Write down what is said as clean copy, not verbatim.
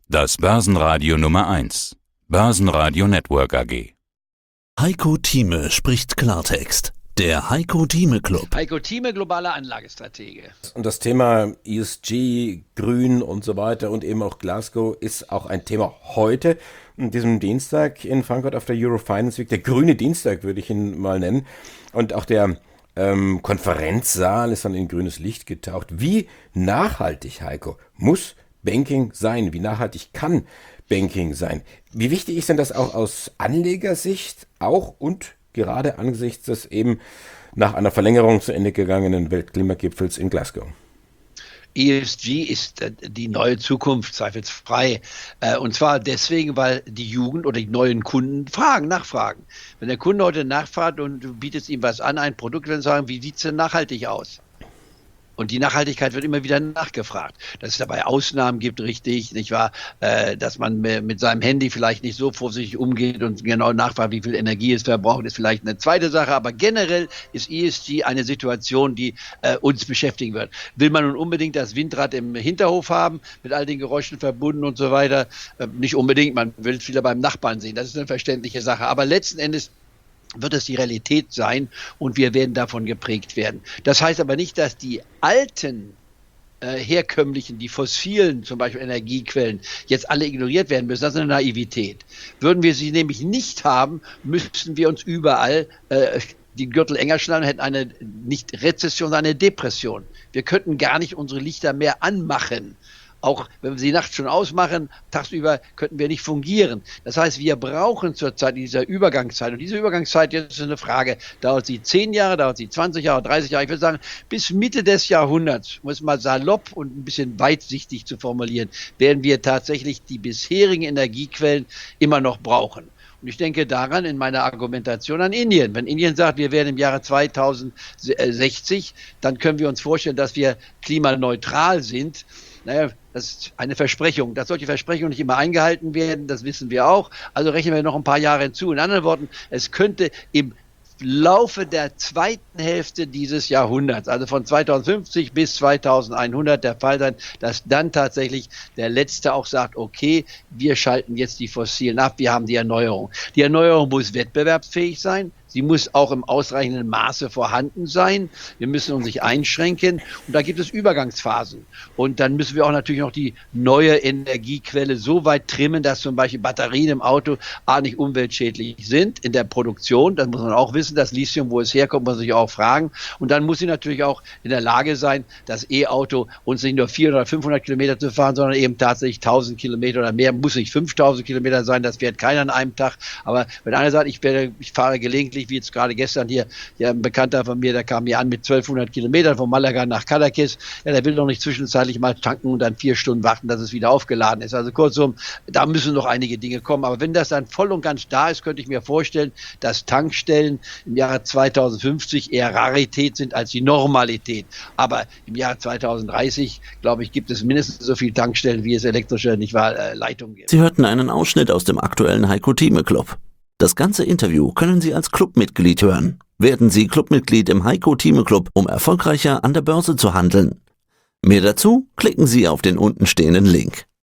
Das Börsenradio Nummer 1. Börsenradio Network AG. Heiko Thieme spricht Klartext. Der Heiko Thieme Club. Heiko Thieme, globaler Anlagestratege. Und das Thema ESG, Grün und so weiter und eben auch Glasgow ist auch ein Thema heute, an diesem Dienstag in Frankfurt auf der Eurofinance Week. Der grüne Dienstag würde ich ihn mal nennen. Und auch der Konferenzsaal ist dann in grünes Licht getaucht. Wie nachhaltig, Heiko, muss Banking sein? Wie nachhaltig kann Banking sein? Wie wichtig ist denn das auch aus Anlegersicht auch und gerade angesichts des eben nach einer Verlängerung zu Ende gegangenen Weltklimagipfels in Glasgow? ESG ist die neue Zukunft, zweifelsfrei. Und zwar deswegen, weil die Jugend oder die neuen Kunden nachfragen. Wenn der Kunde heute nachfragt und du bietest ihm was an, ein Produkt, dann sagen, wie sieht es denn nachhaltig aus? Und die Nachhaltigkeit wird immer wieder nachgefragt. Dass es dabei Ausnahmen gibt, richtig, nicht wahr? Dass man mit seinem Handy vielleicht nicht so vorsichtig umgeht und genau nachfragt, wie viel Energie es verbraucht, ist vielleicht eine zweite Sache. Aber generell ist ESG eine Situation, die uns beschäftigen wird. Will man nun unbedingt das Windrad im Hinterhof haben, mit all den Geräuschen verbunden und so weiter? Nicht unbedingt, man will es wieder beim Nachbarn sehen. Das ist eine verständliche Sache. Aber letzten Endes wird es die Realität sein und wir werden davon geprägt werden. Das heißt aber nicht, dass die alten herkömmlichen, die fossilen, zum Beispiel Energiequellen, jetzt alle ignoriert werden müssen. Das ist eine Naivität. Würden wir sie nämlich nicht haben, müssten wir uns überall die Gürtel enger schnallen, hätten eine nicht Rezession, sondern eine Depression. Wir könnten gar nicht unsere Lichter mehr anmachen. Auch wenn wir sie nachts schon ausmachen, tagsüber könnten wir nicht fungieren. Das heißt, wir brauchen zurzeit dieser Übergangszeit. Und diese Übergangszeit, jetzt ist eine Frage, dauert sie 10 Jahre, dauert sie 20 Jahre, 30 Jahre? Ich würde sagen, bis Mitte des Jahrhunderts, um es mal salopp und ein bisschen weitsichtig zu formulieren, werden wir tatsächlich die bisherigen Energiequellen immer noch brauchen. Und ich denke daran in meiner Argumentation an Indien. Wenn Indien sagt, wir werden im Jahre 2060, dann können wir uns vorstellen, dass wir klimaneutral sind. Naja, das ist eine Versprechung. Dass solche Versprechungen nicht immer eingehalten werden, das wissen wir auch. Also rechnen wir noch ein paar Jahre hinzu. In anderen Worten, es könnte im Laufe der zweiten Hälfte dieses Jahrhunderts, also von 2050 bis 2100 der Fall sein, dass dann tatsächlich der Letzte auch sagt, okay, wir schalten jetzt die Fossilen ab, wir haben die Erneuerung. Die Erneuerung muss wettbewerbsfähig sein. Sie muss auch im ausreichenden Maße vorhanden sein. Wir müssen uns nicht einschränken. Und da gibt es Übergangsphasen. Und dann müssen wir auch natürlich noch die neue Energiequelle so weit trimmen, dass zum Beispiel Batterien im Auto nicht umweltschädlich sind in der Produktion. Das muss man auch wissen. Das Lithium, wo es herkommt, muss man sich auch fragen. Und dann muss sie natürlich auch in der Lage sein, das E-Auto uns nicht nur 400 oder 500 Kilometer zu fahren, sondern eben tatsächlich 1000 Kilometer oder mehr. Muss nicht 5000 Kilometer sein. Das fährt keiner an einem Tag. Aber wenn einer sagt, ich fahre gelegentlich, wie jetzt gerade gestern hier, ja, ein Bekannter von mir, der kam hier an mit 1200 Kilometern von Malaga nach Cadaqués. Ja, der will doch nicht zwischenzeitlich mal tanken und dann 4 Stunden warten, dass es wieder aufgeladen ist. Also kurzum, da müssen noch einige Dinge kommen. Aber wenn das dann voll und ganz da ist, könnte ich mir vorstellen, dass Tankstellen im Jahre 2050 eher Rarität sind als die Normalität. Aber im Jahre 2030, glaube ich, gibt es mindestens so viele Tankstellen, wie es elektrische, nicht wahr, Leitungen gibt. Sie hörten einen Ausschnitt aus dem aktuellen Heiko Thieme Club. Das ganze Interview können Sie als Clubmitglied hören. Werden Sie Clubmitglied im Heiko Thieme Club, um erfolgreicher an der Börse zu handeln. Mehr dazu klicken Sie auf den untenstehenden Link.